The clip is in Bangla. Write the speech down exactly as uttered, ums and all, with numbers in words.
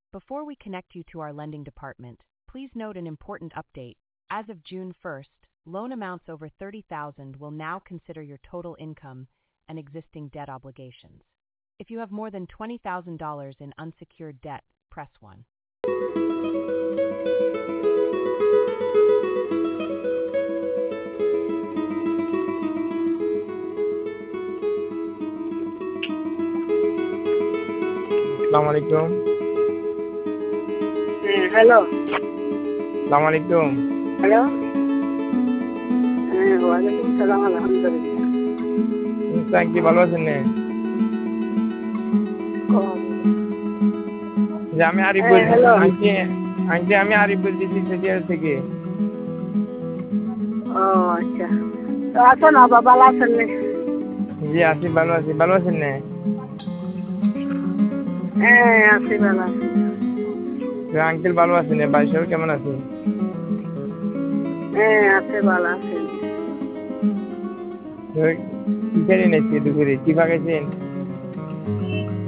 Before we connect you to our lending department, please note an important update. As of June first, loan amounts over thirty thousand dollars will now consider your total income and existing debt obligations. If you have more than twenty thousand dollars in unsecured debt, press one. Assalamu alaikum. Eh, hello. Assalamu alaikum. Hello. Eh, wa alaikum salam alhamdulillah. ইনসান কি ভালো আছেন না? যে আমি আরিফ Eh, বলছি hello. আন্টি আন্টি আমি আরিফ বলছি সিসিডিআর থেকে। ও আচ্ছা। তো আছেন না বাবা আছেন না? জি আছি ভালো আছি ভালো আছেন না? হ্যাঁ আছি ভালো আছি। আঙ্কেল ভালো আছেন না? ভাই সব কেমন আছে? হ্যাঁ আছে ভালো আছে। কি খেলেন আজকে দুপুরে? কি পাকাইছেন?